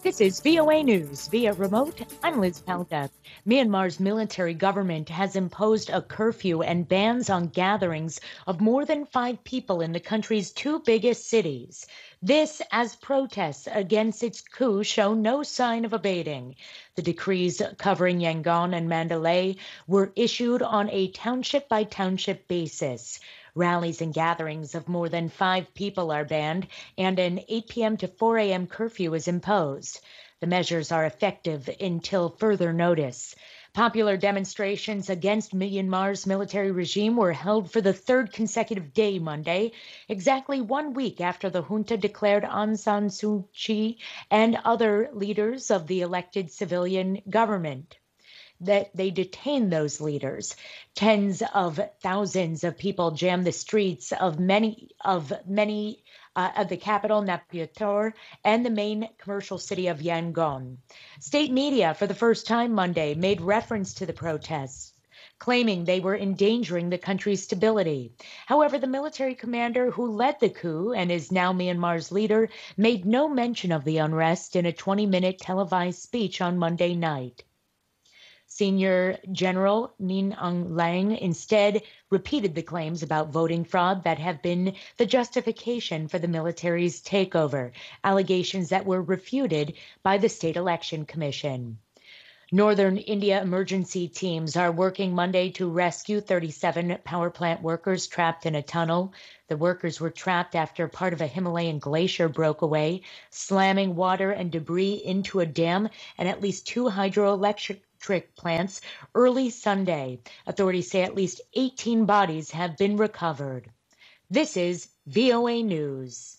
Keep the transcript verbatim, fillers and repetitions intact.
This is V O A News via remote. I'm Liz Palka. Myanmar's military government has imposed a curfew and bans on gatherings of more than five people in the country's two biggest cities. This as protests against its coup show no sign of abating. The decrees covering Yangon and Mandalay were issued on a township by township basis. Rallies and gatherings of more than five people are banned, and an eight p.m. to four a.m. curfew is imposed. The measures are effective until further notice. Popular demonstrations against Myanmar's military regime were held for the third consecutive day Monday, exactly one week after the junta declared Aung San Suu Kyi and other leaders of the elected civilian government that they detained those leaders. Tens of thousands of people jammed the streets of many of many uh, of the capital, Naypyidaw, and the main commercial city of Yangon. State media, for the first time Monday, made reference to the protests, claiming they were endangering the country's stability. However, the military commander who led the coup and is now Myanmar's leader made no mention of the unrest in a twenty-minute televised speech on Monday night. Senior General Min Aung Hlaing instead repeated the claims about voting fraud that have been the justification for the military's takeover, allegations that were refuted by the State Election Commission. Northern India emergency teams are working Monday to rescue thirty-seven power plant workers trapped in a tunnel. The workers were trapped after part of a Himalayan glacier broke away, slamming water and debris into a dam and at least two hydroelectric plants early Sunday. Authorities say at least eighteen bodies have been recovered. This is V O A News.